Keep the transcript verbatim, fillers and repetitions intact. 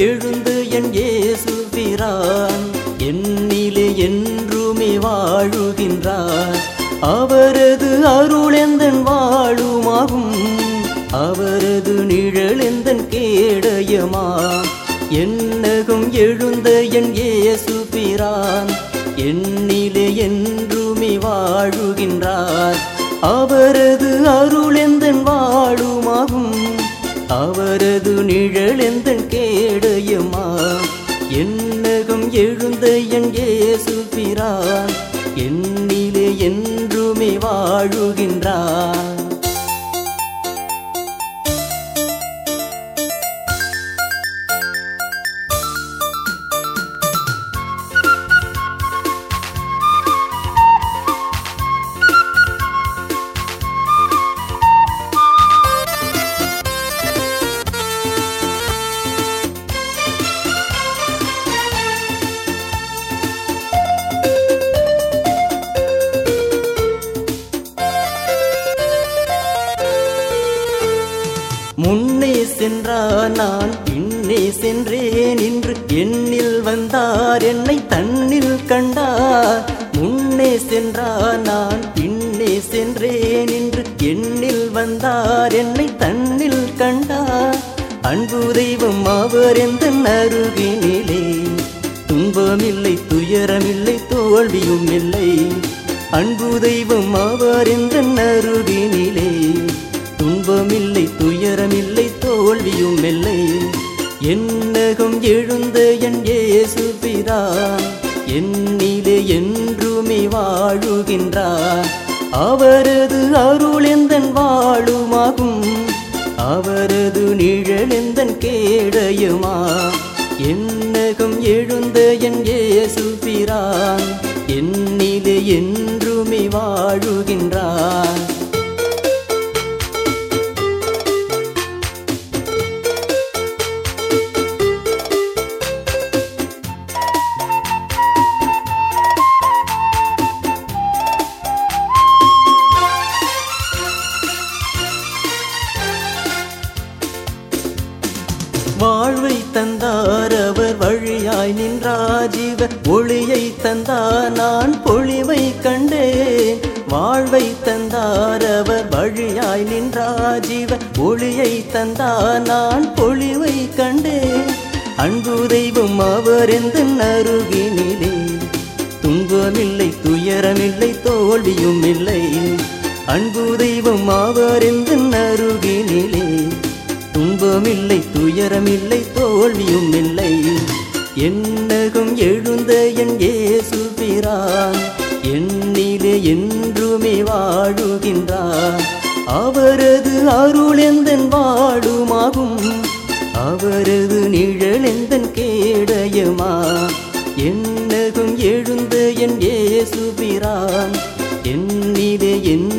எழுந்து என் இயேசு பிரான் என்னிலே என்றுமே வாழுகின்றார். அவரது அருள் எந்தன் வாழுமாகும், அவரது நிழல் எந்தன் கேடயமாம். என்னகும் எழுந்த என் இயேசு பிரான் என்னிலே என்றுமே வாழுகின்றார். அவரது அருள் எந்தன் வாழுமாகும், அவரது நிழல் எந்தன் கேடயமாம். என்னகும் எழுந்த என் இயேசு பிரான் என்னிலே என்றுமே வாழுகின்றார். முன்னே சென்றார் நான் பின்னே சென்றேன் என்று என்னில் வந்தார் என்னை தன்னில் கண்டார். முன்னே சென்றார் நான் பின்னே சென்றேன் என்று என்னில் வந்தார் என்னை தன்னில் கண்டார். அன்பு தெய்வம் அவர் எந்தன் அருகினிலே, துன்பமில்லை துயரமில்லை தோல்வியும் இல்லை. அன்பு தெய்வம் அவர் எந்தன் அருகினிலே, துன்பமில்லை துயரமில்லை தோல்வியும் இல்லை. என்னகம் எழுந்த என் இயேசு பிரான் என்னிலே என்றுமே வாழுகின்றார். அவரது அருள் எந்தன் வாழுமாகும், அவரது நிழல் எந்தன் கேடயமா. என்னகம் எழுந்த என் இயேசு பிரான் என்னிலே என்றுமே வாழுகின்றார். வாழ்வை தந்தார் அவர் வழியாய் நின்றார், ஜீவ ஒளியை தந்தார் நான் பொழிவை கண்டேன். வாழ்வை தந்தார் அவர் வழியாய் நின்றார், ஜீவ ஒளியை தந்தார் நான் பொழிவை கண்டேன். அன்பு தெய்வம் அவர் எந்தன் அருகினிலே, துன்பமில்லை துயரமில்லை தோல்வியும் இல்லை. அன்பு தெய்வம் அவர் எந்தன் அருகினிலே, துன்பமில்லை துயரமில்லை தோல்வியும் இல்லை. என்னகும் எழுந்த என் இயேசு பிரான் என்னிலே என்றுமே வாழுகின்றார். அவரது அருள் எந்தன் வாழுமாகும், அவரது நிழல் எந்தன் கேடயமா. என்னகும் எழுந்த என் இயேசு பிரான் என்னிலே என்